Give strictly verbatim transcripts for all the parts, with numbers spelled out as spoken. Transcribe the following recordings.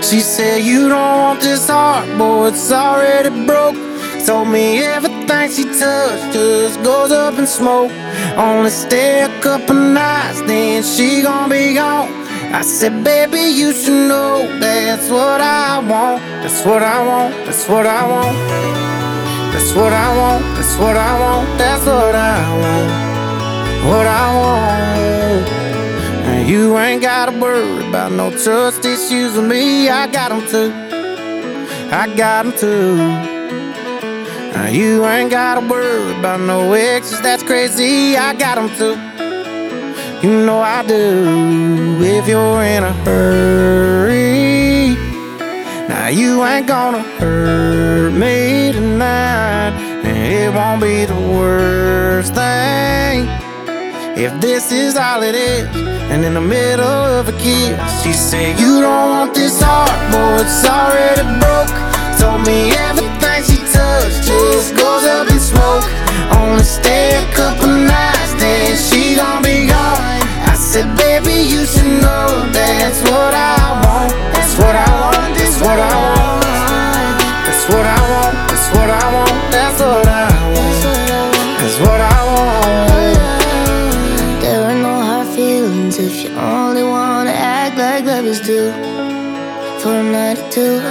She said, you don't want this heart, boy, it's already broke. Told me everything she touched just goes up in smoke. Only stay a couple nights, then she gon' be gone. I said, baby, you should know that's what I want. That's what I want, that's what I want. That's what I want, that's what I want. That's what I want, what I want. And you ain't gotta worry about no trust issues with me. I got them too, I got them too. Now you ain't gotta worry about no exes, that's crazy. I got them too, you know I do. If you're in a hurry, now you ain't gonna hurt me tonight. And it won't be the worst thing if this is all it is. And in the middle of a kiss, she said, you don't want this heart, boy, it's already broke. Told me everything she touched just goes up in smoke. Only stay a couple nights, then she gon' be gone. I said, baby, you should know that's what I want. That's what I want, that's what I want. That's what I want, that's what I want. That's what I want, that's what I want. There are no hard feelings if you only wanna act like lovers do for a night or two.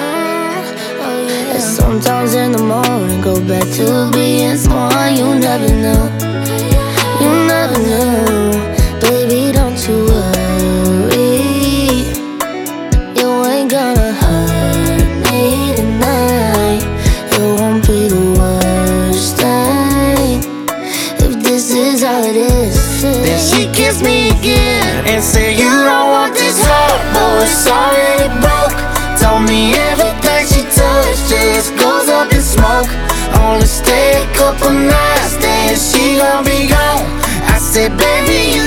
And sometimes in the morning go back to being someone you never knew. You never knew. Baby, don't you worry, you ain't gonna hurt me tonight. It won't be the worst thing if this is all it is. Then she kissed me again and said, you don't want this heart, boy, it's already broke. Told me everything she touched just goes up in smoke. Only stay a couple nights, then she gon' be gone. I said, baby,